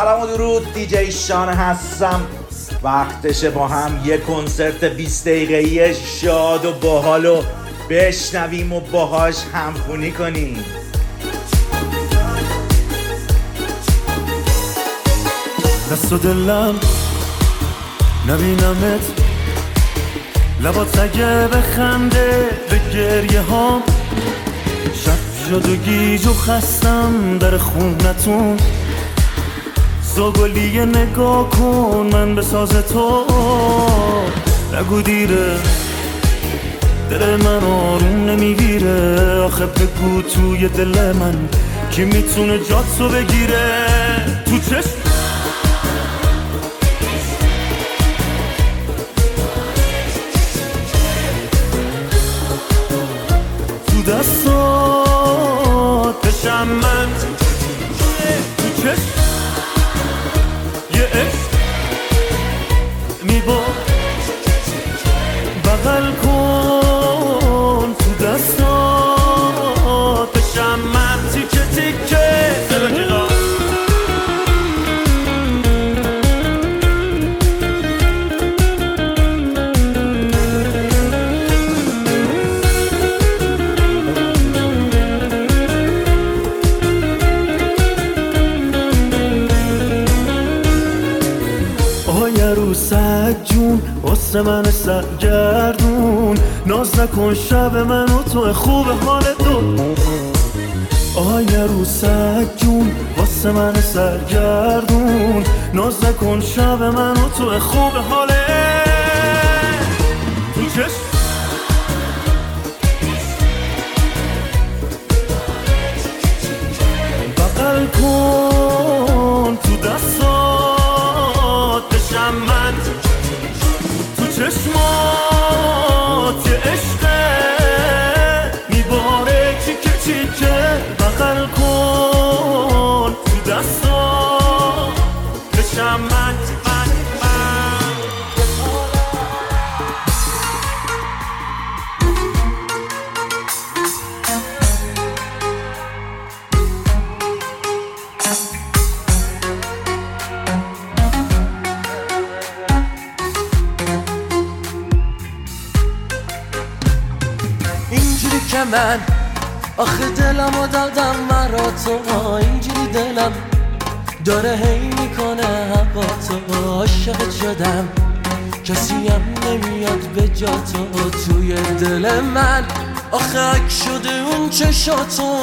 سلام و درود، دیجی شان هستم. وقتشه با هم یه کنسرت 20 دقیقه‌ای شاد و باحالو بشنویم و باهاش همخونی کنیم. دست و دلم نبینمت، لبات اگه بخنده به گریه هام. شب شد و گیج و خستم در خونتون، زاگلیه نگاه کن من به ساز تو. نگو دیره دل من آروم نمیگیره، آخه بگو توی دل من کی میتونه جاتو بگیره. تو چشم تو دستات بشم من، تو چشم یه عشق میبار بغل کن. تو دستات بشم من تیکه تیکه جون واسه من سرگردون، ناز نکن شب من و تو خوب حال تو. آی عروسک جون واسه من سرگردون، ناز نکن شب من و تو خوب حاله. تو چشم بغل کن، تو دستات بشم من، تو چشمات یه عشقه میباره چیکه چیکه. بغل کن، تو دستات بشم من. اینجوری که من آخه دلمو دادم مرا تو، اینجوری دلم داره هی میکنه هوا تو. عاشقت شدم کسی هم نمیاد به جا تو، توی دل من آخه اک شده اون چشاتو.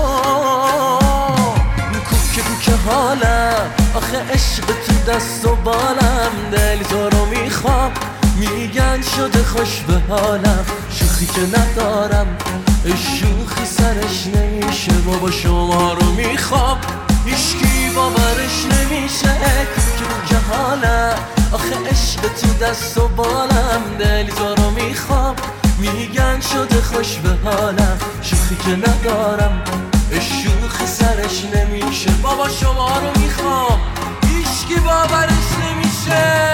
کوکه کوکه حالم آخه عشق تو دست و بالم، دل تو رو میخوام میگن شده خوش به حالم. شوخی که ندارم شوخی سرش نمیشه، بابا شما رو میخوام هیچکی باورش نمیشه. که حالم آخه عشق تو دست و بالم، دل تو رو میخوام میگن شده خوش به حالم. شوخی که ندارم شوخی سرش نمیشه، بابا شما رو میخوام هیچکی باورش نمیشه.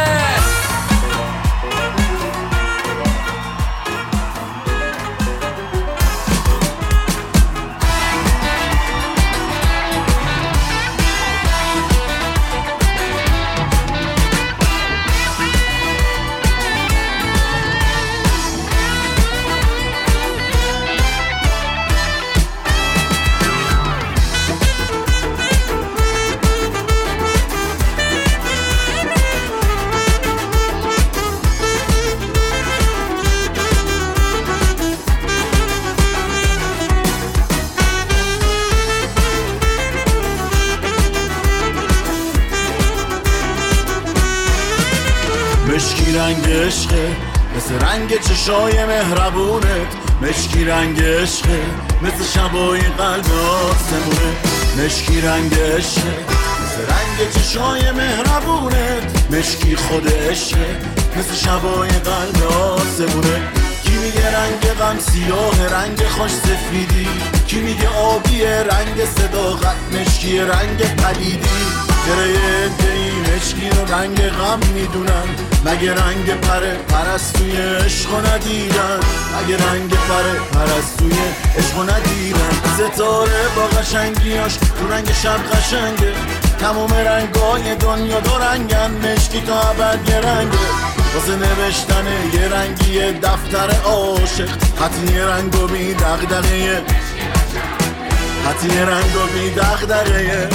مشکی رنگ عشقه مثل رنگ چشای مهربونت، مشکی رنگ عشقه مثل شبای قلب آسمونه. مشکی رنگ عشقه مثل رنگ چشای مهربونت، مشکی خود عشقه مثل شبای قلب آسمونه. کی میگه رنگ غم سیاه رنگ خوش سفیدی، کی میگه آبی رنگ صداقت مشکی رنگ پلیدی. گره این مشکی رو رنگ غم میدونن، مگه رنگ پرستوی عشقو ندیدن؟ مگه رنگ پرستوی عشقو ندیدن؟ ستاره با قشنگیاش تو رنگ شب قشنگه، تموم رنگای دنیا دو رنگن، مشکی تا ابد یه رنگه، واسه نوشتن یه رنگی دفتر عاشق، خطی یه رنگ و بی دغدغه، خطی یه رنگ و بی دغدغه.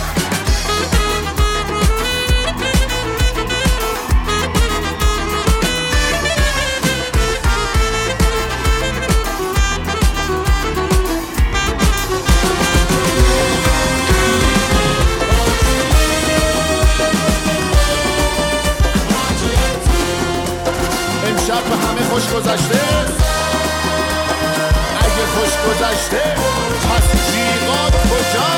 امشب به همه خوش گذشته، اگه خوش گذشته پس جیغات کجا؟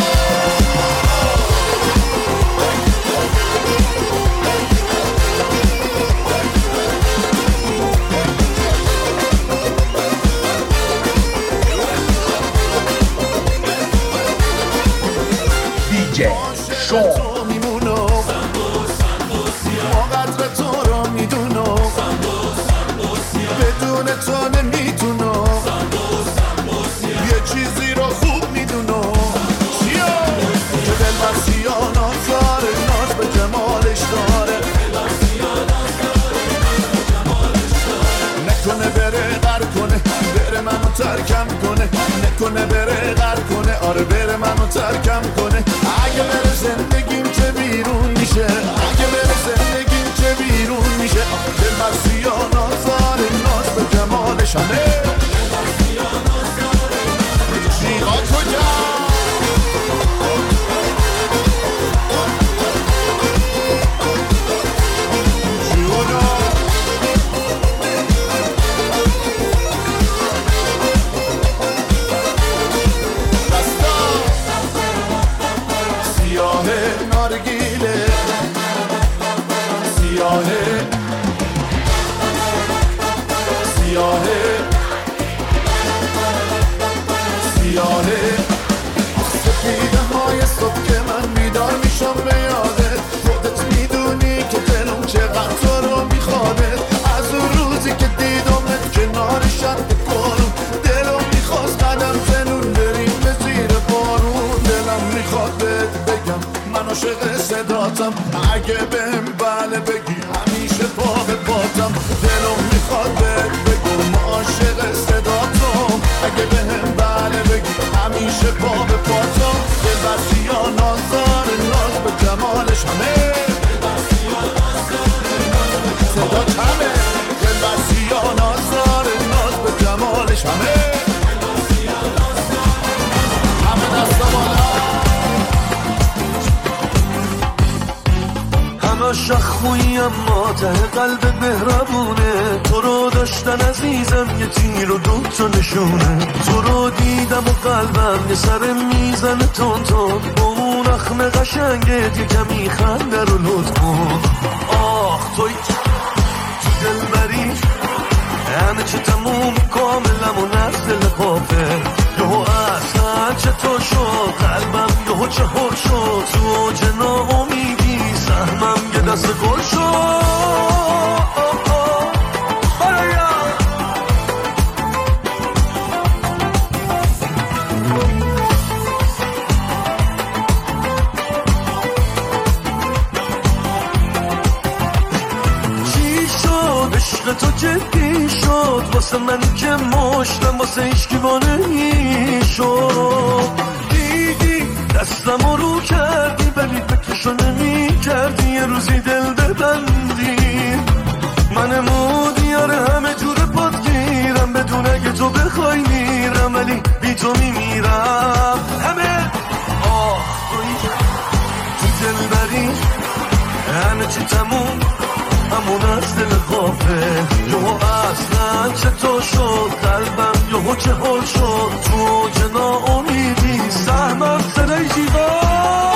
دیجی شون تو نمیتونم یه چیزی رو خوب میدونم که دل بر سیانات داره، ناز به جمالش داره، نکنه بره غر کنه، بره منو ترکم کنه، نکنه بره غر کنه، آره بره منو ترکم کنه. اگه بره زندگیم چه بیرون میشه، اگه بره زندگیم چه بیرون میشه. دل بر سیانات داره، ناز به جمالش همه جیغات کجا؟ سپیده های صبح که من بیدار میشم به یادت، خودت میدونی که دلم چقدر تو رو میخواده. از اون روزی که دیدمت کنار شد کنم، دلم میخواست قدم زنون بریم به زیر بارون. دلم میخواد بهت بگم من عاشق صداتم، اگه بهم بله بگی همیشه پا به پاتم. دلم میخواد بهت بگم عاشق صداتم، اگه بهم بله بگی همیشه پا به پاتم. دل بستی ها ناز داره، ناز به جمالش همه صدا کمه. دل بستی ها ناز داره، ناز به جمالش همه دستا بالا. همه شخوی اما ته قلب مهربونه، تو رو داشتن عزیزم یه تیر و دوتا نشونه. تو رو دیدم و قلبم یه سر میزنه تون تون، با اون اخم قشنگت یه کمی خنده رو لطف کن. آخ توی تو دل بری همه چه تموم کاملم و نزدل پاپه. یهو اصلا چطور شد قلبم یهو چهار شد، تو جنا امیدی سهمم یه دست گل شد. چی شد عشق تو جدی شد واسه من که مشتم واسه ایشکی بانهی شد. دیدی دستم رو کردی ولی فکرشو نمی کردی، یه روزی دل ببندی منمو دیاره همه جور پات گیرم، بدون اگه تو بخوای میرم ولی بی تو میمیرم. همه آه تو دل بری همه چی تموم همون از دل غافل. یهو اصلا چطور شد قلبم یهو چه حال شد، تو که ناامیدی سهمم صدای جیغا.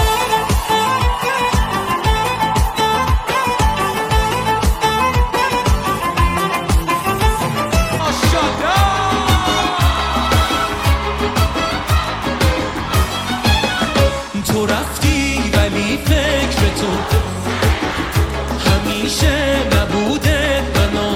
تو رفتی ولی فکر تو همیشه نبوده، منو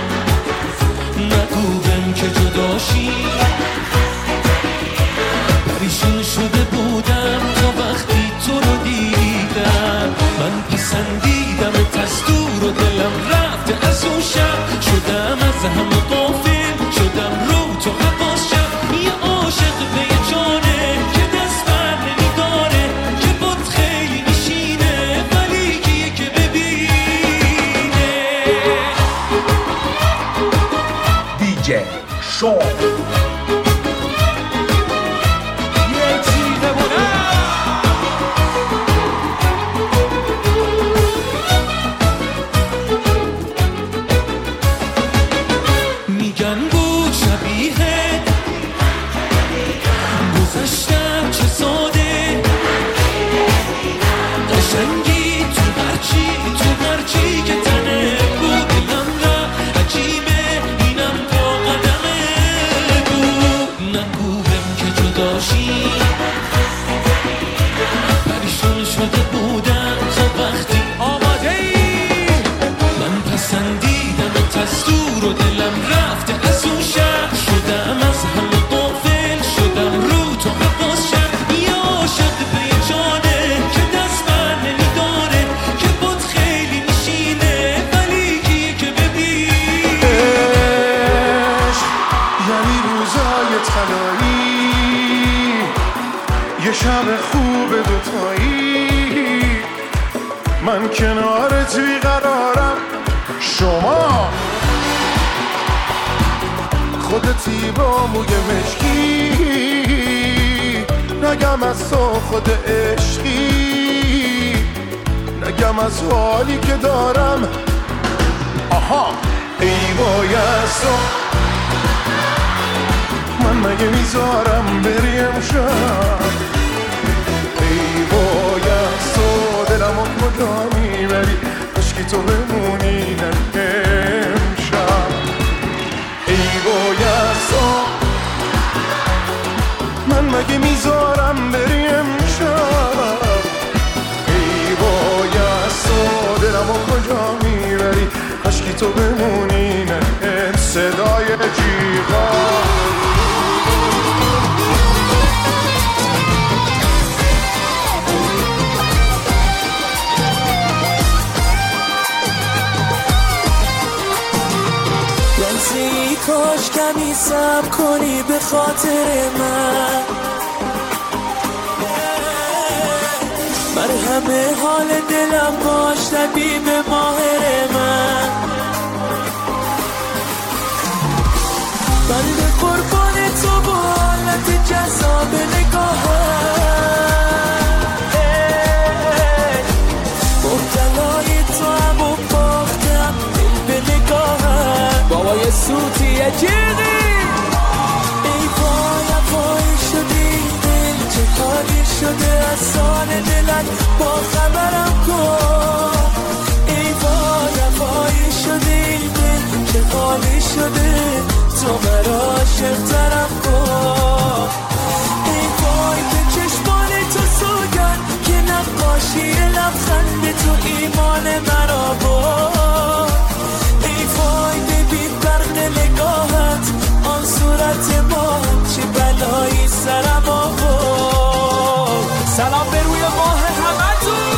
نگو بهم که جداشی. پریشون شده بودم تا وقتی تو رو دیدم، دیجی شو. میگن بود شبیه گذشتم چه ساده قشنگی تو هرچی که تنه بود دلم را عجیبه اینم با قدمه بود نگویم که جداشی پریشان شده بودم تا وقتی آماده ای من پسندیدم تستور و دلم رفته از اون شهر شدم از همه غافل شدم رو تو حواس شد یا شد به جانه که دست بر نمیداره که بود خیلی میشینه ولی کیه که ببین یعنی روزای طلایی یه شب خوب دوتایی من کنارت بیقرارم شما خودتی با موی مشکی نگم از تو خود عشقی نگم از حالی که دارم آها ای وای از تو من مگه میذارم بری امشب ای وای از تو دلمو کجا میبری عشقی تو بمونی امشب ای وای از تو من مگه میذارم بری امشب ای وای از تو دلمو کجا میبری عشقی تو بمونی نه صدای جیغا کاش کمی صبر کنی به خاطر من همه حال دلم باش طبیب ماهر من به قربان تو با حالت جذاب نگاهم مبتلای تو هم و باختم دل به نگاهم بابای سوتی عجیقی ای وای شدی دل چه کاری شده از سال دلت با خبرم کن ای وای شدی دل چه کاری شده تو مرا عاشق‌ترم کن ای وای به چشمان تو سوگن که نقاشی لبخند تو ایمان مرا بود ای وای ببین برق نگاهت آن صورت ما چه بلایی سرم آورد سلام به روی ماه همتون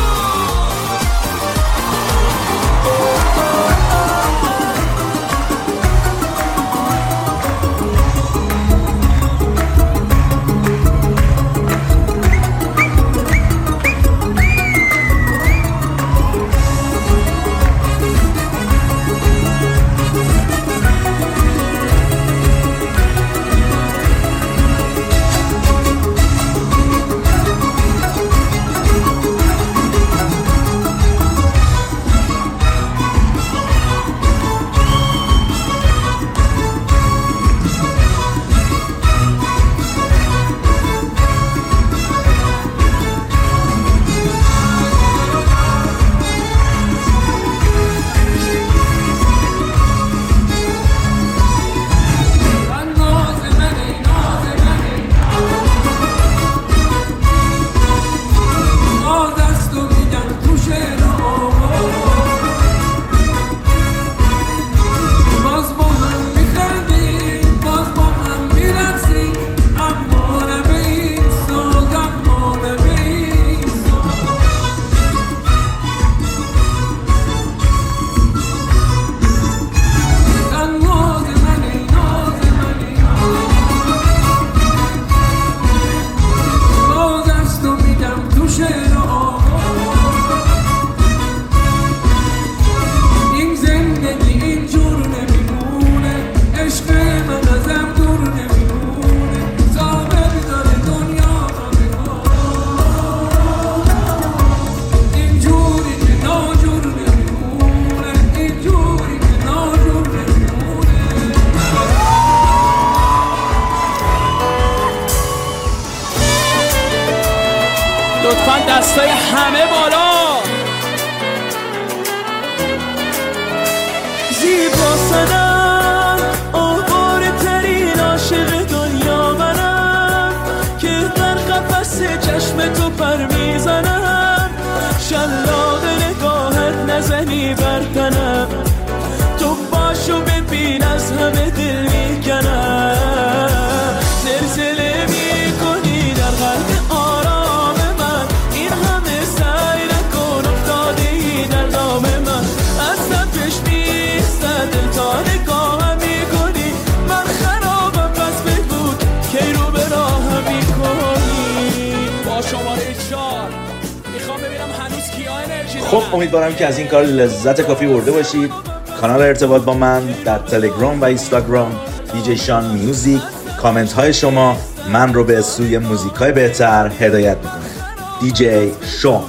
خب امیدوارم که از این کار لذت کافی برده باشید. کانال ارتباط با من در تلگرام و اینستاگرام دیجی شان میوزیک. کامنت های شما من رو به سوی موزیک های بهتر هدایت میکنه. دیجی شان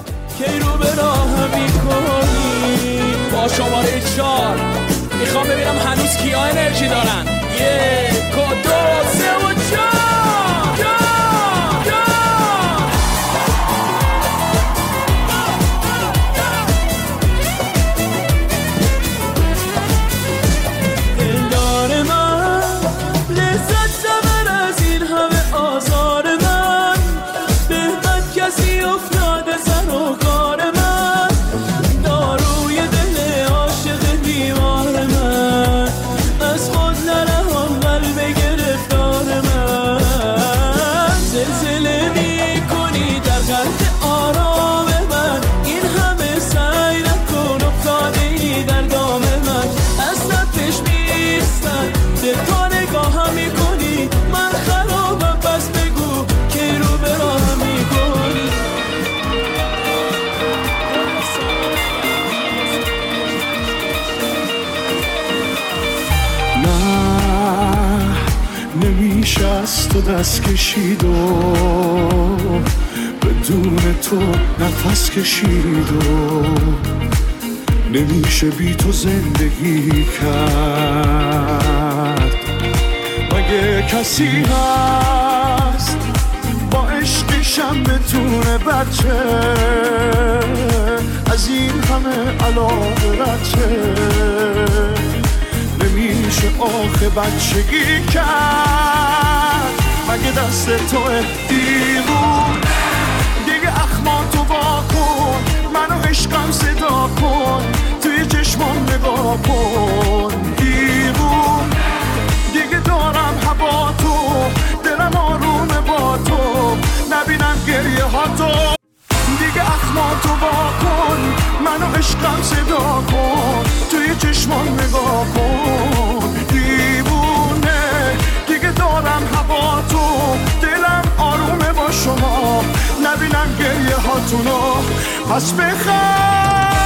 با شماره 4 میخوام ببینم هنوز کیا انرژی دارن. 1 2 3 و 4. نمیشه از تو دست کشید و بدون تو نفس کشید و نمیشه بی تو زندگی کرد. مگه کسی هست با عشقشم بتونه بچه از این همه علاقه رچه؟ نمیشه آخه بچگی کرد. مگه دست توه دیوون دیگه اخماتو با کن، منو عشقم صدا کن، توی چشمام نگاه کن. دیوون دیگه دارم هوا تو، دلم آرومه با تو، نبینم گریه ها تو. دیگه اخماتو با کن، منو عشقم صدا کن، توی چشمان نگاه کن. دیوونه دیگه دارم هوا تو، دلم آرومه با شما، نبینم گریه هاتونو. پس بخواه